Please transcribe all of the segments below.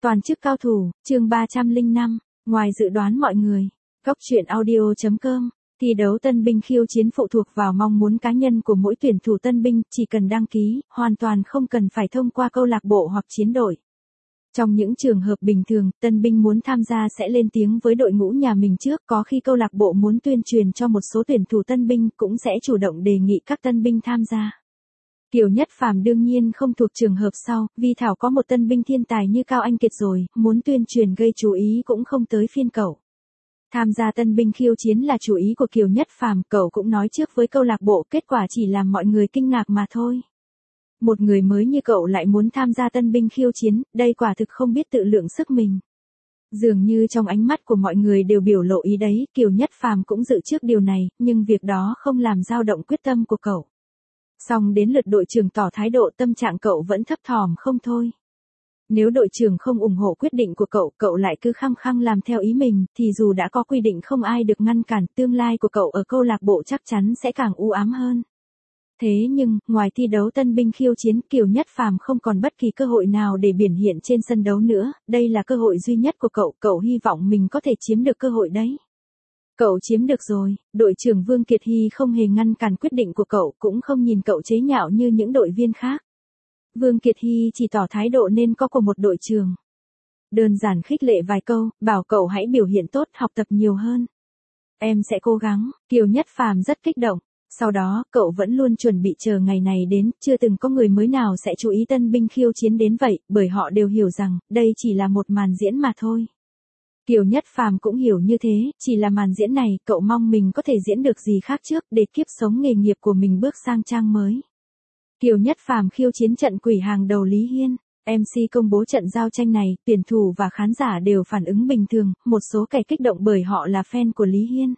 Toàn chức cao thủ, chương 305, ngoài dự đoán mọi người. Góc truyện audio.com. Thi đấu tân binh khiêu chiến phụ thuộc vào mong muốn cá nhân của mỗi tuyển thủ tân binh, chỉ cần đăng ký, hoàn toàn không cần phải thông qua câu lạc bộ hoặc chiến đội. Trong những trường hợp bình thường, tân binh muốn tham gia sẽ lên tiếng với đội ngũ nhà mình trước, có khi câu lạc bộ muốn tuyên truyền cho một số tuyển thủ tân binh cũng sẽ chủ động đề nghị các tân binh tham gia. Kiều Nhất Phàm đương nhiên không thuộc trường hợp sau, vì Thảo có một tân binh thiên tài như Cao Anh Kiệt rồi, muốn tuyên truyền gây chú ý cũng không tới phiên cậu. Tham gia tân binh khiêu chiến là chủ ý của Kiều Nhất Phàm, cậu cũng nói trước với câu lạc bộ, kết quả chỉ làm mọi người kinh ngạc mà thôi. Một người mới như cậu lại muốn tham gia tân binh khiêu chiến, đây quả thực không biết tự lượng sức mình. Dường như trong ánh mắt của mọi người đều biểu lộ ý đấy, Kiều Nhất Phàm cũng dự trước điều này, nhưng việc đó không làm dao động quyết tâm của cậu. Xong đến lượt đội trưởng tỏ thái độ, tâm trạng cậu vẫn thấp thỏm không thôi. Nếu đội trưởng không ủng hộ quyết định của cậu, cậu lại cứ khăng khăng làm theo ý mình, thì dù đã có quy định không ai được ngăn cản, tương lai của cậu ở câu lạc bộ chắc chắn sẽ càng u ám hơn. Thế nhưng, ngoài thi đấu tân binh khiêu chiến, Kiều Nhất Phàm không còn bất kỳ cơ hội nào để biểu hiện trên sân đấu nữa, đây là cơ hội duy nhất của cậu hy vọng mình có thể chiếm được cơ hội đấy. Cậu chiếm được rồi, đội trưởng Vương Kiệt Hy không hề ngăn cản quyết định của cậu, cũng không nhìn cậu chế nhạo như những đội viên khác. Vương Kiệt Hy chỉ tỏ thái độ nên có của một đội trưởng. Đơn giản khích lệ vài câu, bảo cậu hãy biểu hiện tốt, học tập nhiều hơn. Em sẽ cố gắng, Kiều Nhất Phàm rất kích động. Sau đó, cậu vẫn luôn chuẩn bị chờ ngày này đến, chưa từng có người mới nào sẽ chú ý tân binh khiêu chiến đến vậy, bởi họ đều hiểu rằng, đây chỉ là một màn diễn mà thôi. Kiều Nhất Phàm cũng hiểu như thế, chỉ là màn diễn này, cậu mong mình có thể diễn được gì khác trước, để kiếp sống nghề nghiệp của mình bước sang trang mới. Kiều Nhất Phàm khiêu chiến trận quỷ hàng đầu Lý Hiên. MC công bố trận giao tranh này, tuyển thủ và khán giả đều phản ứng bình thường, một số kẻ kích động bởi họ là fan của Lý Hiên.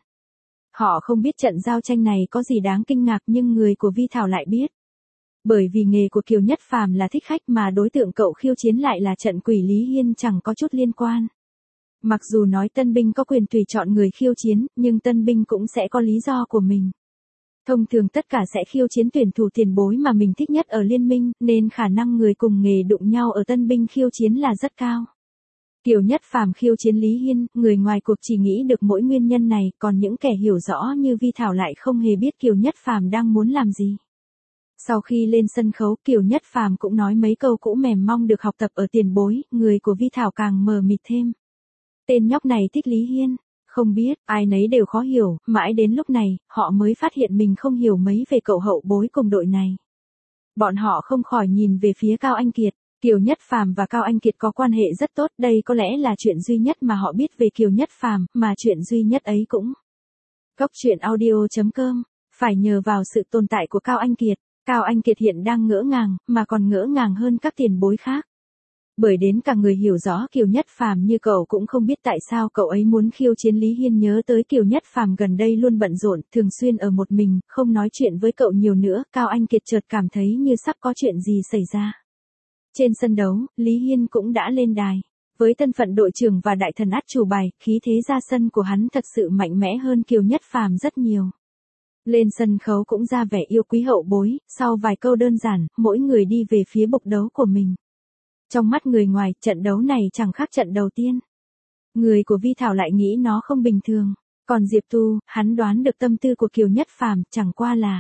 Họ không biết trận giao tranh này có gì đáng kinh ngạc, nhưng người của Vi Thảo lại biết. Bởi vì nghề của Kiều Nhất Phàm là thích khách mà đối tượng cậu khiêu chiến lại là trận quỷ Lý Hiên chẳng có chút liên quan. Mặc dù nói tân binh có quyền tùy chọn người khiêu chiến, nhưng tân binh cũng sẽ có lý do của mình. Thông thường tất cả sẽ khiêu chiến tuyển thủ tiền bối mà mình thích nhất ở liên minh, nên khả năng người cùng nghề đụng nhau ở tân binh khiêu chiến là rất cao. Kiều Nhất Phàm khiêu chiến Lý Hiên, người ngoài cuộc chỉ nghĩ được mỗi nguyên nhân này, còn những kẻ hiểu rõ như Vi Thảo lại không hề biết Kiều Nhất Phàm đang muốn làm gì. Sau khi lên sân khấu, Kiều Nhất Phàm cũng nói mấy câu cũ mềm mong được học tập ở tiền bối, người của Vi Thảo càng mờ mịt thêm. Tên nhóc này thích Lý Hiên, không biết, ai nấy đều khó hiểu, mãi đến lúc này, họ mới phát hiện mình không hiểu mấy về cậu hậu bối cùng đội này. Bọn họ không khỏi nhìn về phía Cao Anh Kiệt. Kiều Nhất Phàm và Cao Anh Kiệt có quan hệ rất tốt, đây có lẽ là chuyện duy nhất mà họ biết về Kiều Nhất Phàm, mà chuyện duy nhất ấy cũng. Góc truyện audio.com, phải nhờ vào sự tồn tại của Cao Anh Kiệt. Cao Anh Kiệt hiện đang ngỡ ngàng, mà còn ngỡ ngàng hơn các tiền bối khác. Bởi đến cả người hiểu rõ Kiều Nhất Phàm như cậu cũng không biết tại sao cậu ấy muốn khiêu chiến Lý Hiên. Nhớ tới Kiều Nhất Phàm gần đây luôn bận rộn, thường xuyên ở một mình, không nói chuyện với cậu nhiều nữa, Cao Anh Kiệt chợt cảm thấy như sắp có chuyện gì xảy ra. Trên sân đấu, Lý Hiên cũng đã lên đài. Với thân phận đội trưởng và đại thần át chủ bài, khí thế ra sân của hắn thật sự mạnh mẽ hơn Kiều Nhất Phàm rất nhiều. Lên sân khấu cũng ra vẻ yêu quý hậu bối, sau vài câu đơn giản, mỗi người đi về phía bục đấu của mình. Trong mắt người ngoài, trận đấu này chẳng khác trận đầu tiên. Người của Vi Thảo lại nghĩ nó không bình thường. Còn Diệp Tu, hắn đoán được tâm tư của Kiều Nhất Phàm, chẳng qua là.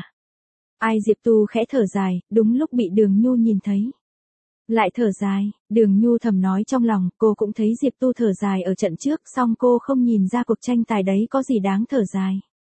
Ai Diệp Tu khẽ thở dài, đúng lúc bị Đường Nhu nhìn thấy. Lại thở dài, Đường Nhu thầm nói trong lòng, cô cũng thấy Diệp Tu thở dài ở trận trước, song cô không nhìn ra cuộc tranh tài đấy có gì đáng thở dài.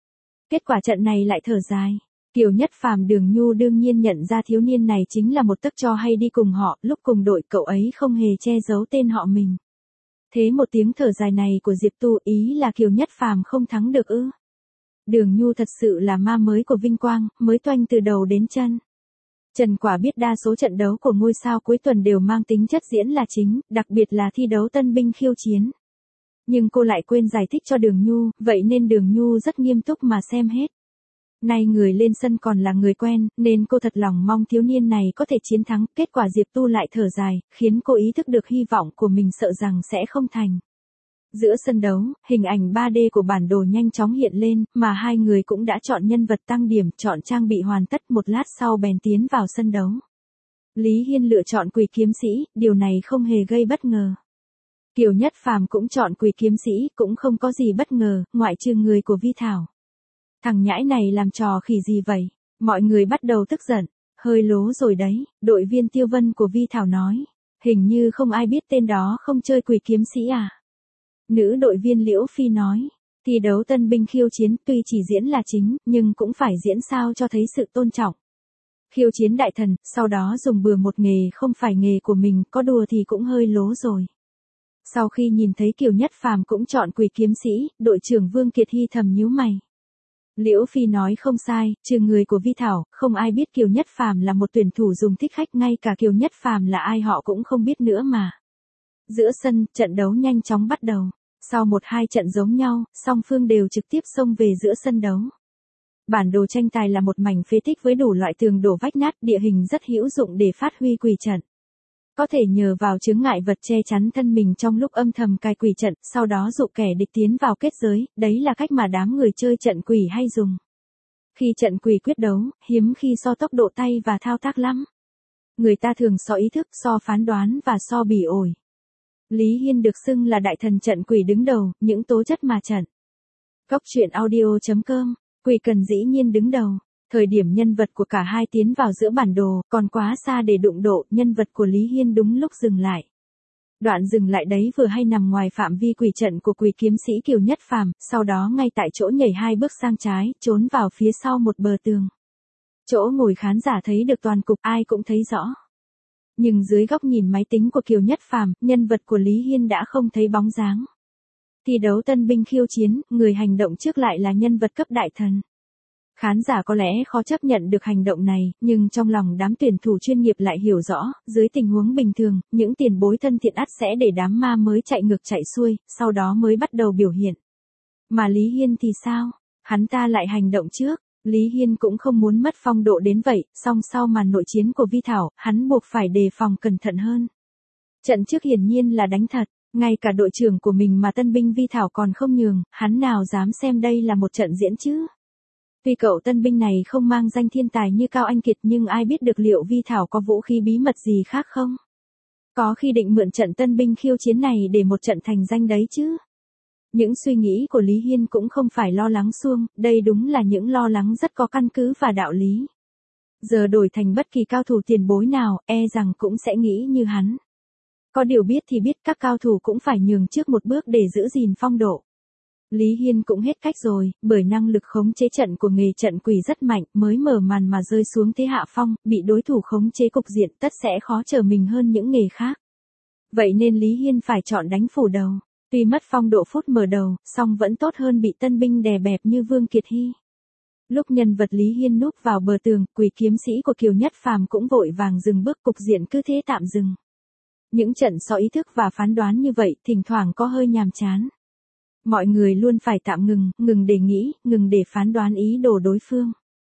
Kết quả trận này lại thở dài. Kiều Nhất Phàm Đường Nhu đương nhiên nhận ra thiếu niên này chính là một tấc cho hay đi cùng họ, lúc cùng đội cậu ấy không hề che giấu tên họ mình. Thế một tiếng thở dài này của Diệp Tu ý là Kiều Nhất Phàm không thắng được ư? Đường Nhu thật sự là ma mới của vinh quang, mới toanh từ đầu đến chân. Trần Quả biết đa số trận đấu của ngôi sao cuối tuần đều mang tính chất diễn là chính, đặc biệt là thi đấu tân binh khiêu chiến. Nhưng cô lại quên giải thích cho Đường Nhu, vậy nên Đường Nhu rất nghiêm túc mà xem hết. Nay người lên sân còn là người quen, nên cô thật lòng mong thiếu niên này có thể chiến thắng, kết quả Diệp Tu lại thở dài, khiến cô ý thức được hy vọng của mình sợ rằng sẽ không thành. Giữa sân đấu, hình ảnh 3D của bản đồ nhanh chóng hiện lên, mà hai người cũng đã chọn nhân vật tăng điểm, chọn trang bị hoàn tất, một lát sau bèn tiến vào sân đấu. Lý Hiên lựa chọn Quỷ Kiếm Sĩ, điều này không hề gây bất ngờ. Kiều Nhất Phàm cũng chọn Quỷ kiếm sĩ, cũng không có gì bất ngờ, ngoại trừ người của Vi Thảo. Thằng nhãi này làm trò khỉ gì vậy? Mọi người bắt đầu tức giận. Hơi lố rồi đấy, đội viên Tiêu Vân của Vi Thảo nói. Hình như không ai biết tên đó không chơi Quỷ kiếm sĩ à? Nữ đội viên Liễu Phi nói. Thi đấu tân binh khiêu chiến tuy chỉ diễn là chính, nhưng cũng phải diễn sao cho thấy sự tôn trọng. Khiêu chiến đại thần, sau đó dùng bừa một nghề không phải nghề của mình, có đùa thì cũng hơi lố rồi. Sau khi nhìn thấy Kiều Nhất Phàm cũng chọn Quỷ kiếm sĩ, đội trưởng Vương Kiệt Hy thầm nhíu mày. Liễu Phi nói không sai, trừ người của Vi Thảo, không ai biết Kiều Nhất Phàm là một tuyển thủ dùng thích khách, ngay cả Kiều Nhất Phàm là ai họ cũng không biết nữa mà. Giữa sân, trận đấu nhanh chóng bắt đầu. Sau 1-2 trận giống nhau, song phương đều trực tiếp xông về giữa sân đấu. Bản đồ tranh tài là một mảnh phế tích với đủ loại tường đổ vách nát, địa hình rất hữu dụng để phát huy quỷ trận. Có thể nhờ vào chướng ngại vật che chắn thân mình trong lúc âm thầm cài quỷ trận, sau đó dụ kẻ địch tiến vào kết giới, đấy là cách mà đám người chơi trận quỷ hay dùng. Khi trận quỷ quyết đấu, hiếm khi so tốc độ tay và thao tác lắm. Người ta thường so ý thức, so phán đoán và so bỉ ổi. Lý Hiên được xưng là đại thần trận quỷ đứng đầu, những tố chất mà trận. Góc truyện audio.com, Quỷ cần dĩ nhiên đứng đầu. Thời điểm nhân vật của cả hai tiến vào giữa bản đồ, còn quá xa để đụng độ, nhân vật của Lý Hiên đúng lúc dừng lại. Đoạn dừng lại đấy vừa hay nằm ngoài phạm vi quỷ trận của Quỷ kiếm sĩ Kiều Nhất Phàm, sau đó ngay tại chỗ nhảy 2 bước sang trái, trốn vào phía sau một bờ tường. Chỗ ngồi khán giả thấy được toàn cục, ai cũng thấy rõ. Nhưng dưới góc nhìn máy tính của Kiều Nhất Phàm, nhân vật của Lý Hiên đã không thấy bóng dáng. Thi đấu tân binh khiêu chiến, người hành động trước lại là nhân vật cấp đại thần. Khán giả có lẽ khó chấp nhận được hành động này, nhưng trong lòng đám tuyển thủ chuyên nghiệp lại hiểu rõ, dưới tình huống bình thường, những tiền bối thân thiện ắt sẽ để đám ma mới chạy ngược chạy xuôi, sau đó mới bắt đầu biểu hiện. Mà Lý Hiên thì sao? Hắn ta lại hành động trước. Lý Hiên cũng không muốn mất phong độ đến vậy, song sau màn nội chiến của Vi Thảo, hắn buộc phải đề phòng cẩn thận hơn. Trận trước hiển nhiên là đánh thật, ngay cả đội trưởng của mình mà tân binh Vi Thảo còn không nhường, hắn nào dám xem đây là một trận diễn chứ? Tuy cậu tân binh này không mang danh thiên tài như Cao Anh Kiệt, nhưng ai biết được liệu Vi Thảo có vũ khí bí mật gì khác không? Có khi định mượn trận tân binh khiêu chiến này để một trận thành danh đấy chứ? Những suy nghĩ của Lý Hiên cũng không phải lo lắng suông, đây đúng là những lo lắng rất có căn cứ và đạo lý. Giờ đổi thành bất kỳ cao thủ tiền bối nào, e rằng cũng sẽ nghĩ như hắn. Có điều biết thì biết, các cao thủ cũng phải nhường trước một bước để giữ gìn phong độ. Lý Hiên cũng hết cách rồi, bởi năng lực khống chế trận của nghề trận quỷ rất mạnh, mới mở màn mà rơi xuống thế hạ phong, bị đối thủ khống chế cục diện tất sẽ khó trở mình hơn những nghề khác. Vậy nên Lý Hiên phải chọn đánh phủ đầu. Tuy mất phong độ phút mở đầu, song vẫn tốt hơn bị tân binh đè bẹp như Vương Kiệt Hy. Lúc nhân vật Lý Hiên núp vào bờ tường, Quỷ kiếm sĩ của Kiều Nhất Phàm cũng vội vàng dừng bước, cục diện cứ thế tạm dừng. Những trận so ý thức và phán đoán như vậy, thỉnh thoảng có hơi nhàm chán. Mọi người luôn phải tạm ngừng, ngừng để nghĩ, ngừng để phán đoán ý đồ đối phương.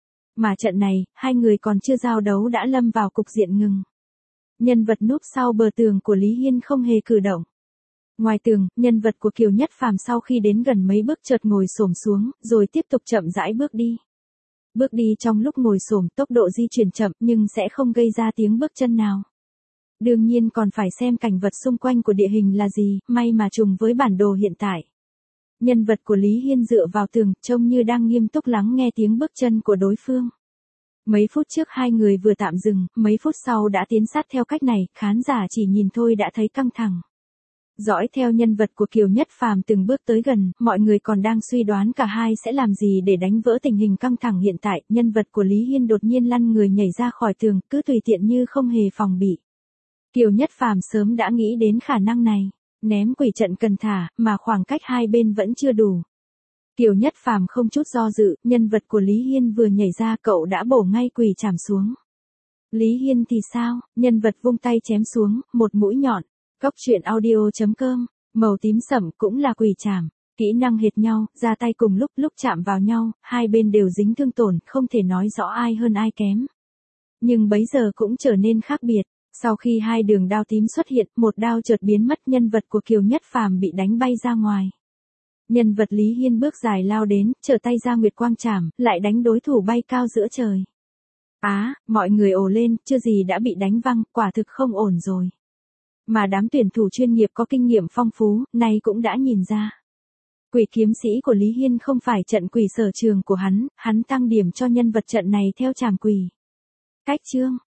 Mà trận này, hai người còn chưa giao đấu đã lâm vào cục diện ngừng. Nhân vật núp sau bờ tường của Lý Hiên không hề cử động. Ngoài tường, nhân vật của Kiều Nhất Phàm sau khi đến gần mấy bước chợt ngồi xổm xuống, rồi tiếp tục chậm rãi bước đi. Bước đi trong lúc ngồi xổm, tốc độ di chuyển chậm nhưng sẽ không gây ra tiếng bước chân nào. Đương nhiên còn phải xem cảnh vật xung quanh của địa hình là gì, may mà trùng với bản đồ hiện tại. Nhân vật của Lý Hiên dựa vào tường, trông như đang nghiêm túc lắng nghe tiếng bước chân của đối phương. Mấy phút trước hai người vừa tạm dừng, mấy phút sau đã tiến sát theo cách này, khán giả chỉ nhìn thôi đã thấy căng thẳng. Dõi theo nhân vật của Kiều Nhất Phàm từng bước tới gần, mọi người còn đang suy đoán cả hai sẽ làm gì để đánh vỡ tình hình căng thẳng hiện tại, nhân vật của Lý Hiên đột nhiên lăn người nhảy ra khỏi tường, cứ tùy tiện như không hề phòng bị. Kiều Nhất Phàm sớm đã nghĩ đến khả năng này, ném quỷ trận cần thả, mà khoảng cách hai bên vẫn chưa đủ. Kiều Nhất Phàm không chút do dự, nhân vật của Lý Hiên vừa nhảy ra cậu đã bổ ngay quỷ chảm xuống. Lý Hiên thì sao, nhân vật vung tay chém xuống, một mũi nhọn. Góc truyện audio.com, màu tím sẫm cũng là quỷ chảm, kỹ năng hệt nhau, ra tay cùng lúc chạm vào nhau, hai bên đều dính thương tổn, không thể nói rõ ai hơn ai kém. Nhưng bấy giờ cũng trở nên khác biệt, sau khi hai đường đao tím xuất hiện, một đao chợt biến mất, nhân vật của Kiều Nhất Phàm bị đánh bay ra ngoài. Nhân vật Lý Hiên bước dài lao đến, trở tay ra nguyệt quang chảm, lại đánh đối thủ bay cao giữa trời. Mọi người ồ lên, chưa gì đã bị đánh văng, quả thực không ổn rồi. Mà đám tuyển thủ chuyên nghiệp có kinh nghiệm phong phú, nay cũng đã nhìn ra. Quỷ kiếm sĩ của Lý Hiên không phải trận quỷ sở trường của hắn tăng điểm cho nhân vật trận này theo trảm quỷ. Cách chương